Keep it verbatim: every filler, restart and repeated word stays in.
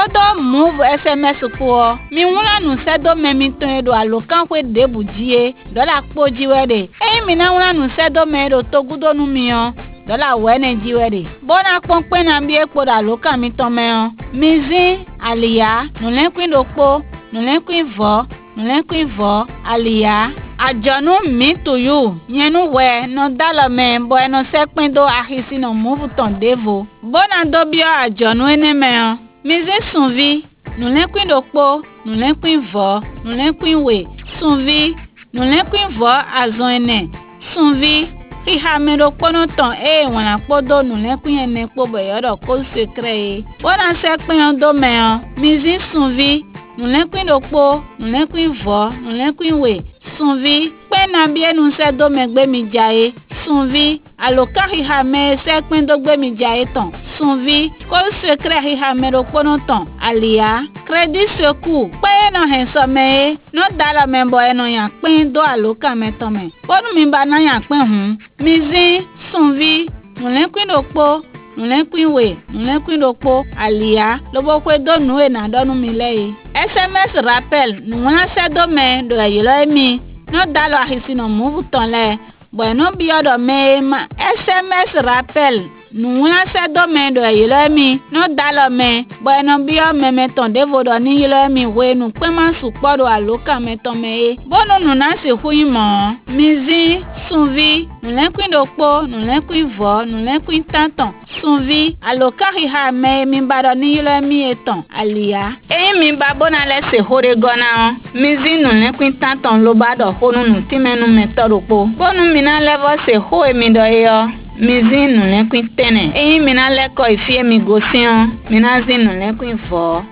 Podo move S M S ko mi wula nu se do me mi ton do alokan kwe debujie do la po jiwede e mi na wula nu se do me do togudo nu mi o do la wene jiwede bona ponpe na bi epo da alokan mi ton me o mi zin aliya nu len kwin do po nu len kwin vo nu len kwin vo aliya ajonu mi to you yenu we no dalo me bo eno se pin do ahisi no move ton devo bona do bi ajonu ene me o mi zin sunvi nu len kwin do po nu len kwin vo nu len kwin we sunvi nu len kwin vo azon ene sunvi riha me do pono ton e wona podo nu len kwin ene po bo yodo ko secret e bona se pin do me o mi zin sunvi nu len kwin do po nu len kwin vo nu len kwin we sunvi pe na bi enu se do me gbe mi jaye sunvi alokan riha me se pin do gbe mi jaye ton sunvi ko secret riha me do pono ton aliya credit secours pe na hen so me no dala me bo eno yan pin do alokan me ton me bonu mi ba na yan pin hun mi zin sunvi nu len kwin do po nu len kwin we nu len kwin do po aliya lobo kwe do nu e na do nu mi le S M S rappel nu wona se do me do yelo mi no dalo ahisi no move ton le bueno bi odo me ma S M S rappel nu wona se do me do yelo mi no dalo me bueno bi o me me ton devo do ni yelo mi we nu pe ma su podo alokan me ton me bono nu na se hui mo mizi sunvi nu len kwin do po nu len kwin vo nu len kwin tanton sunvi alokan riha me mi ba do ni yelo mi eton aliya e mi ba bona le se hore gona mizi nu len kwin tanton lo ba do honu nu ti menu me toro po bonu mi na level se ho e mi do yo mizi nu len kwin tene e mi na le ko ifie mi gosion mi na zin nu len kwin vo